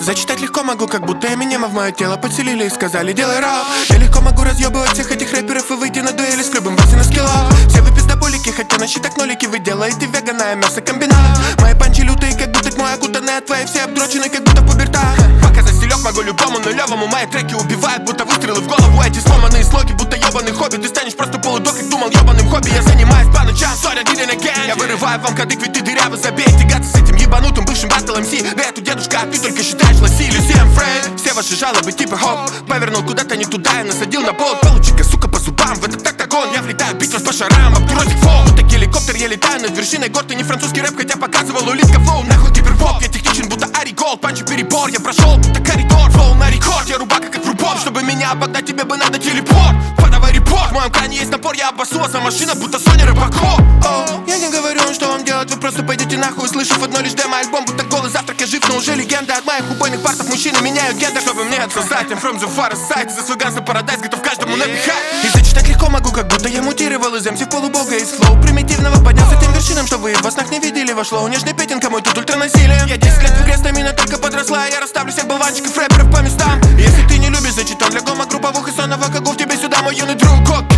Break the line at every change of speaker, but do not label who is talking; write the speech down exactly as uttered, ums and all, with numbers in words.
Зачитать легко могу, как будто Эминема в мое тело подселили и сказали: делай раунд. Я легко могу разъебывать всех этих рэперов и выйти на дуэли с любым базе на скиллах. Все вы пиздоболики, хотя на счетах нолики. Вы делаете веганое мясокомбинат. Мои панчи лютые, как будто тьмой окутанные. Твои все обдрочены, как будто пубертат. Пока за стилек могу любому нулевому. Мои треки убивают, будто выстрелы в голову. Эти сломанные слоги, будто ебаный хобби. Ты станешь просто полудок, как думал ебаным хобби. Я занимаюсь по ночам, sorry, I did it again. Я вырываю вам кадык, ведь ты дырявый, забей. Тягаться с этим ебанутым бывшим батл эм си. Да эту дедушка, а ты только считаешь лоси. Люсием Фрейд, все ваши жалобы типа хоп. Повернул куда-то не туда и насадил на пол. Получи-ка, сука, по зубам, в этот тактагон. Я влетаю, бить вас по шарам, обдурозик фол. Будто геликоптер, я летаю над вершиной гор. Ты не французский рэп, хотя показывал улитка флоу. Нахуй гиперпоп, я техничен, будто Ари Голд. Панчи перебор, я прошел, будто коридор. Флоу на рекорд, я рубака как рубор. Чтобы меня обогнать, тебе бы надо телепорт. Подавай репорт, в моем кране есть напор. Я обоссу вас, а машина будто Соня Рыбаков. Я не говорю, что вам делать, вы просто пойдете нахуй, услышав одно лишь демо-альбом. Будто голый завтрак, я жив, но уже легенда. От моих убойных партов мужчины меняют гендер, чтобы мне отсосать. I'm from the far side, за свой ганс Paradise готов каждому напихать. И зачитать легко могу, как будто я мутировал из эм си в полубога. Из флоу примитивного поднялся тем вершинам, что вы во снах не видели. Вошло нежный петинг, мой тут ультранасилием. Я десять лет в игре, стамина только подросла. Я расставлю всех болванчиков рэперов по местам. Если ты не любишь зачитан для гома групповых и сонного, как в тебе сюда, мой юный друг.